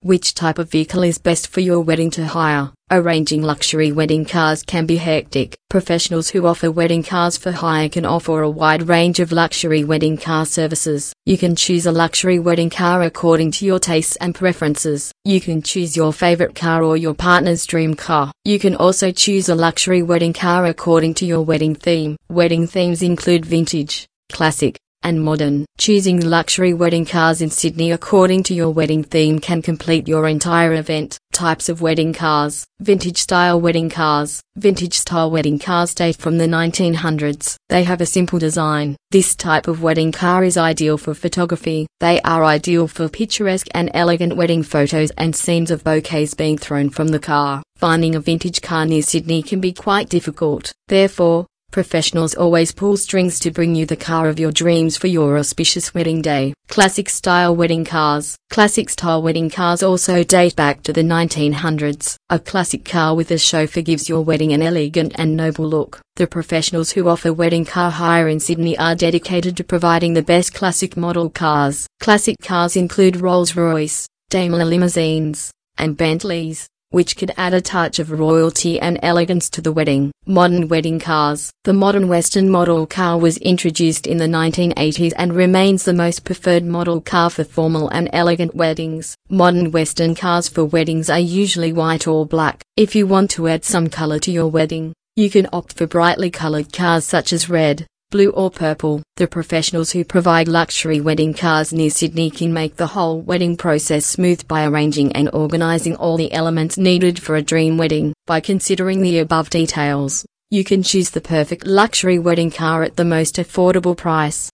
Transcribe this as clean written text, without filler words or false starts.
Which type of vehicle is best for your wedding to hire? Arranging luxury wedding cars can be hectic. Professionals who offer wedding cars for hire can offer a wide range of luxury wedding car services. You can choose a luxury wedding car according to your tastes and preferences. You can choose your favorite car or your partner's dream car. You can also choose a luxury wedding car according to your wedding theme. Wedding themes include vintage, classic, and modern. Choosing luxury wedding cars in Sydney according to your wedding theme can complete your entire event. Types of wedding cars. Vintage style wedding cars. Vintage style wedding cars date from the 1900s. They have a simple design. This type of wedding car is ideal for photography. They are ideal for picturesque and elegant wedding photos and scenes of bouquets being thrown from the car. Finding a vintage car near Sydney can be quite difficult. Therefore, professionals always pull strings to bring you the car of your dreams for your auspicious wedding day. Classic style wedding cars. Classic style wedding cars also date back to the 1900s. A classic car with a chauffeur gives your wedding an elegant and noble look. The professionals who offer wedding car hire in Sydney are dedicated to providing the best classic model cars. Classic cars include Rolls-Royce, Daimler limousines, and Bentleys, which could add a touch of royalty and elegance to the wedding. Modern wedding cars. The modern Western model car was introduced in the 1980s and remains the most preferred model car for formal and elegant weddings. Modern Western cars for weddings are usually white or black. If you want to add some color to your wedding, you can opt for brightly colored cars such as red, blue or purple. The professionals who provide luxury wedding cars near Sydney can make the whole wedding process smooth by arranging and organizing all the elements needed for a dream wedding. By considering the above details, you can choose the perfect luxury wedding car at the most affordable price.